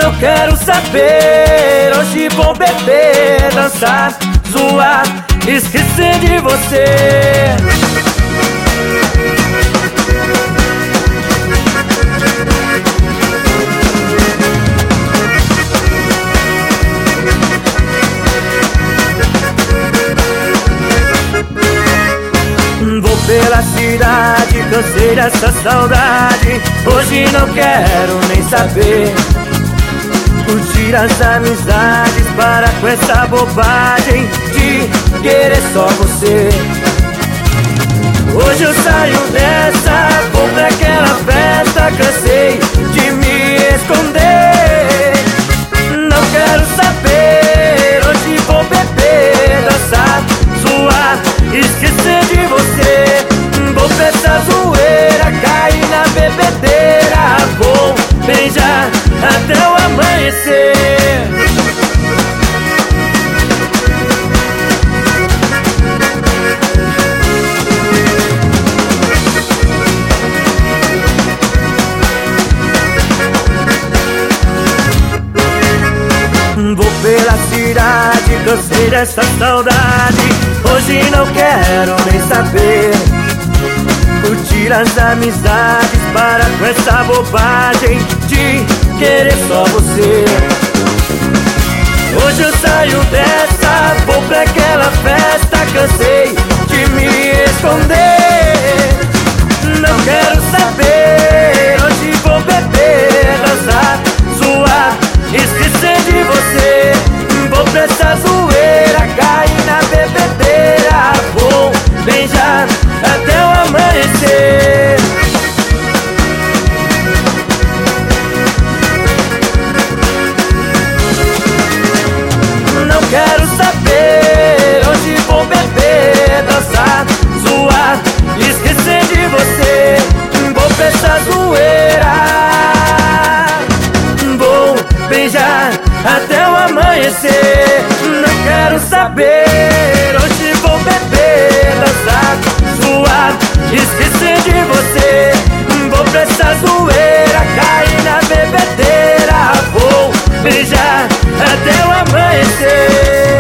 Não quero saber, hoje vou beber, dançar, zoar, esquecer de você. Vou pela cidade, cansei dessa saudade. Hoje não quero nem saber. Curtir as amizades, para com essa bobagem de querer só você. Hoje eu saio dessa, vou pra aquela festa. Cansei de me esconder. Não quero saber, hoje vou beber, dançar, zoar, esquecer de você. Vou pra essa zoeira, cair na bebedeira. Vou beijar até o amanhecer. Vou pela cidade, cansei dessa saudade. Hoje não quero nem saber. Curtir as amizades, para com essa bobagem de querer só você. Hoje eu saio dessa, vou pra aquela festa. Cansei de me esconder. Não quero saber, hoje vou beber, dançar, zoar, esquecer de você. Vou pra essa zoeira, cair na bebedeira. Vou beijar até o amanhecer. Não quero saber, hoje vou beber, dançar, zoar, esquecer de você. Vou pra essa zoeira, vou beijar até o amanhecer. Não quero saber, hoje vou beber, dançar, zoar, esquecer de você. Vou pra essa zoeira, cair na bebedeira. Vou beijar até o amanhecer.